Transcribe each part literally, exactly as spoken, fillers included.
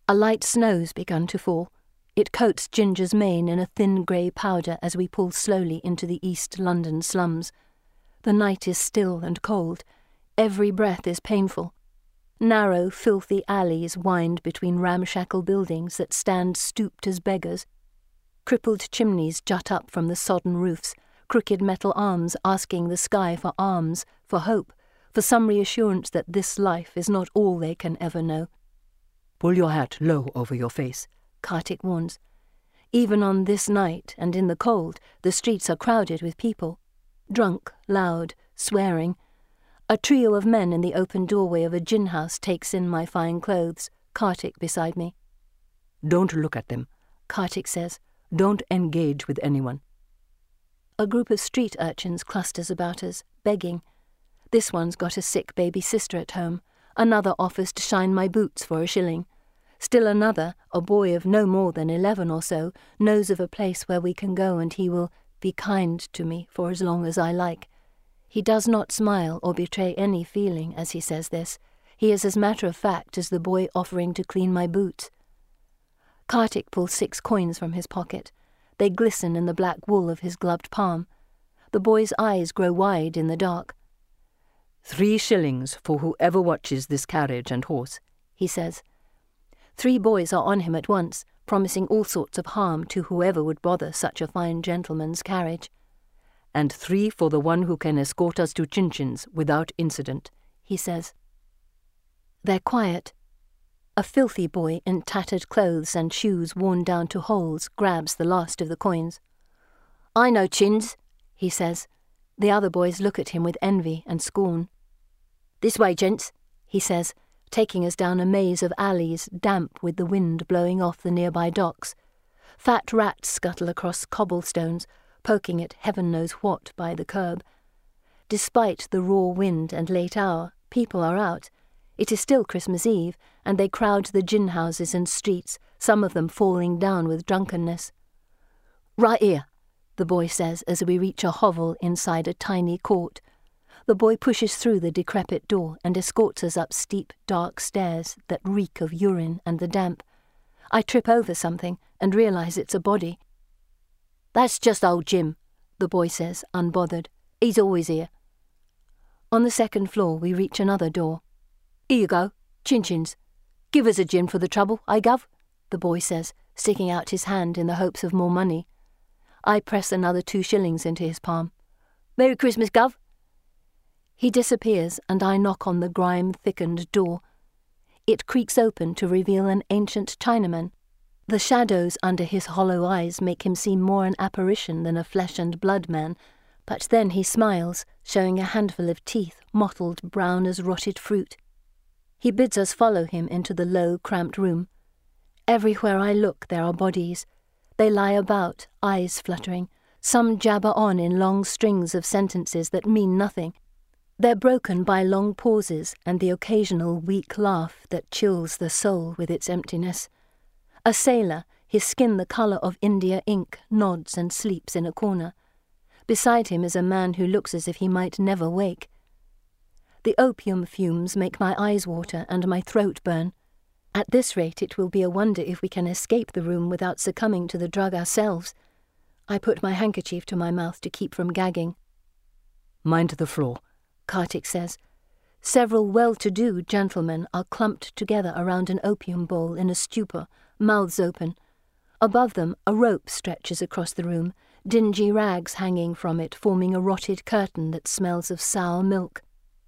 A light snow's begun to fall. It coats Ginger's mane in a thin grey powder as we pull slowly into the East London slums. The night is still and cold. Every breath is painful. Narrow, filthy alleys wind between ramshackle buildings that stand stooped as beggars. Crippled chimneys jut up from the sodden roofs, crooked metal arms asking the sky for alms, for hope, for some reassurance that this life is not all they can ever know. "Pull your hat low over your face," Kartik warns. Even on this night and in the cold, the streets are crowded with people. Drunk, loud, swearing. A trio of men in the open doorway of a gin house takes in my fine clothes, Kartik beside me. "Don't look at them," Kartik says. "Don't engage with anyone." A group of street urchins clusters about us, begging. This one's got a sick baby sister at home. Another offers to shine my boots for a shilling. Still another, a boy of no more than eleven or so, knows of a place where we can go and he will be kind to me for as long as I like. He does not smile or betray any feeling as he says this. He is as matter of fact as the boy offering to clean my boots. Kartik pulls six coins from his pocket. They glisten in the black wool of his gloved palm. The boy's eyes grow wide in the dark. "Three shillings for whoever watches this carriage and horse," he says. Three boys are on him at once, promising all sorts of harm to whoever would bother such a fine gentleman's carriage. "And three for the one who can escort us to Chin-Chin's without incident," he says. They're quiet. A filthy boy in tattered clothes and shoes worn down to holes grabs the last of the coins. "I know Chins," he says. The other boys look at him with envy and scorn. "This way, gents," he says, taking us down a maze of alleys damp with the wind blowing off the nearby docks. Fat rats scuttle across cobblestones, poking at heaven knows what by the curb. Despite the raw wind and late hour, people are out. It is still Christmas Eve, and they crowd the gin houses and streets, some of them falling down with drunkenness. "Right here," the boy says as we reach a hovel inside a tiny court. The boy pushes through the decrepit door and escorts us up steep, dark stairs that reek of urine and the damp. I trip over something and realise it's a body. "That's just old Jim," the boy says, unbothered. "He's always here." On the second floor we reach another door. "Here you go, Chin-Chins. Give us a gin for the trouble, eh, Gov?" the boy says, sticking out his hand in the hopes of more money. I press another two shillings into his palm. "Merry Christmas, Gov." He disappears, and I knock on the grime-thickened door. It creaks open to reveal an ancient Chinaman. The shadows under his hollow eyes make him seem more an apparition than a flesh-and-blood man, but then he smiles, showing a handful of teeth mottled brown as rotted fruit. He bids us follow him into the low, cramped room. Everywhere I look there are bodies. They lie about, eyes fluttering. Some jabber on in long strings of sentences that mean nothing. They're broken by long pauses and the occasional weak laugh that chills the soul with its emptiness. A sailor, his skin the colour of India ink, nods and sleeps in a corner. Beside him is a man who looks as if he might never wake. The opium fumes make my eyes water and my throat burn. At this rate it will be a wonder if we can escape the room without succumbing to the drug ourselves. I put my handkerchief to my mouth to keep from gagging. "Mind the floor," Kartik says. Several well-to-do gentlemen are clumped together around an opium bowl in a stupor, mouths open. Above them a rope stretches across the room, dingy rags hanging from it forming a rotted curtain that smells of sour milk.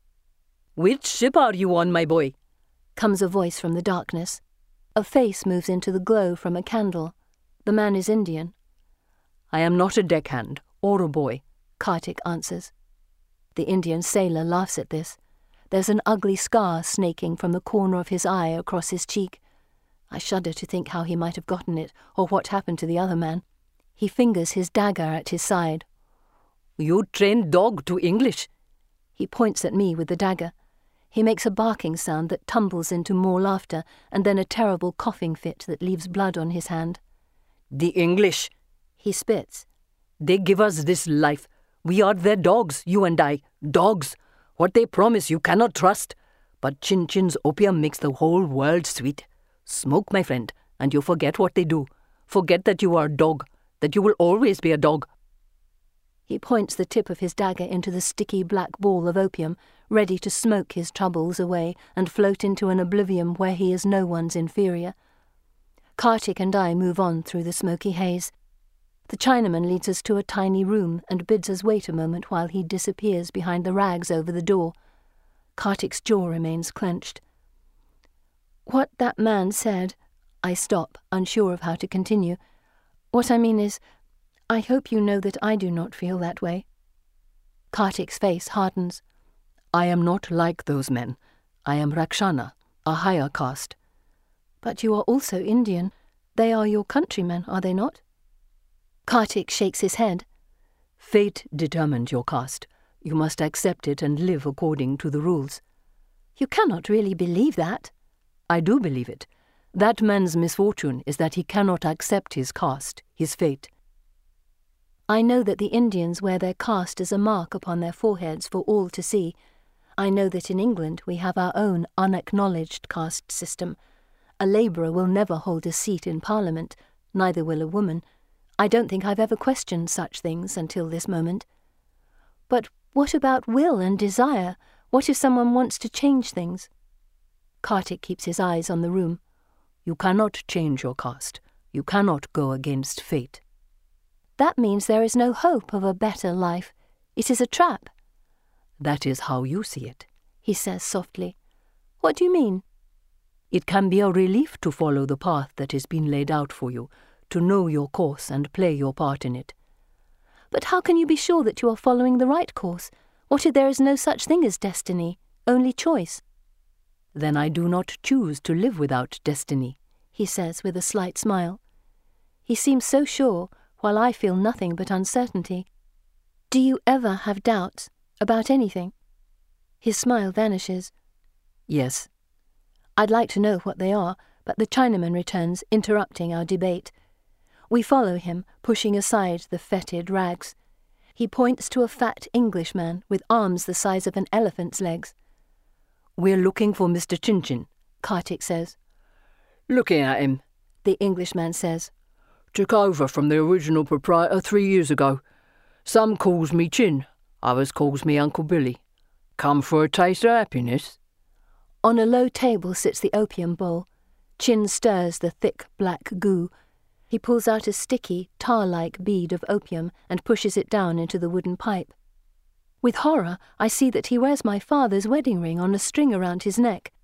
"Which ship are you on, my boy?" comes a voice from the darkness. A face moves into the glow from a candle. The man is Indian. "I am not a deckhand or a boy," Kartik answers. The Indian sailor laughs at this. There's an ugly scar snaking from the corner of his eye across his cheek. I shudder to think how he might have gotten it, or what happened to the other man. He fingers his dagger at his side. "You trained dog to English." He points at me with the dagger. He makes a barking sound that tumbles into more laughter, and then a terrible coughing fit that leaves blood on his hand. "The English," he spits. "They give us this life. We are their dogs, you and I. Dogs. What they promise you cannot trust. But Chin-Chin's opium makes the whole world sweet. Smoke, my friend, and you forget what they do. Forget that you are a dog, that you will always be a dog. He points the tip of his dagger into the sticky black ball of opium, ready to smoke his troubles away and float into an oblivion where he is no one's inferior. Kartik and I move on through the smoky haze. The Chinaman leads us to a tiny room and bids us wait a moment while he disappears behind the rags over the door. Kartik's jaw remains clenched. What that man said, I stop, unsure of how to continue. What I mean is, I hope you know that I do not feel that way. Kartik's face hardens. I am not like those men. I am Rakshana, a higher caste. But you are also Indian. They are your countrymen, are they not? Kartik shakes his head. Fate determined your caste. You must accept it and live according to the rules. You cannot really believe that. I do believe it. That man's misfortune is that he cannot accept his caste, his fate. I know that the Indians wear their caste as a mark upon their foreheads for all to see. I know that in England we have our own unacknowledged caste system. A labourer will never hold a seat in Parliament, neither will a woman. I don't think I've ever questioned such things until this moment. But what about will and desire? What if someone wants to change things? Kartik keeps his eyes on the room. You cannot change your caste. You cannot go against fate. That means there is no hope of a better life. It is a trap. That is how you see it, he says softly. What do you mean? It can be a relief to follow the path that has been laid out for you, to know your course and play your part in it. But how can you be sure that you are following the right course? What if there is no such thing as destiny, only choice? Then I do not choose to live without destiny, he says with a slight smile. He seems so sure, while I feel nothing but uncertainty. Do you ever have doubts about anything? His smile vanishes. Yes. I'd like to know what they are, but the Chinaman returns, interrupting our debate. We follow him, pushing aside the fetid rags. He points to a fat Englishman with arms the size of an elephant's legs. We're looking for Mister Chinchin, Kartik says. Looking at him, the Englishman says. Took over from the original proprietor three years ago. Some calls me Chin, others calls me Uncle Billy. Come for a taste of happiness? On a low table sits the opium bowl. Chin stirs the thick black goo. He pulls out a sticky, tar-like bead of opium and pushes it down into the wooden pipe. With horror, I see that he wears my father's wedding ring on a string around his neck.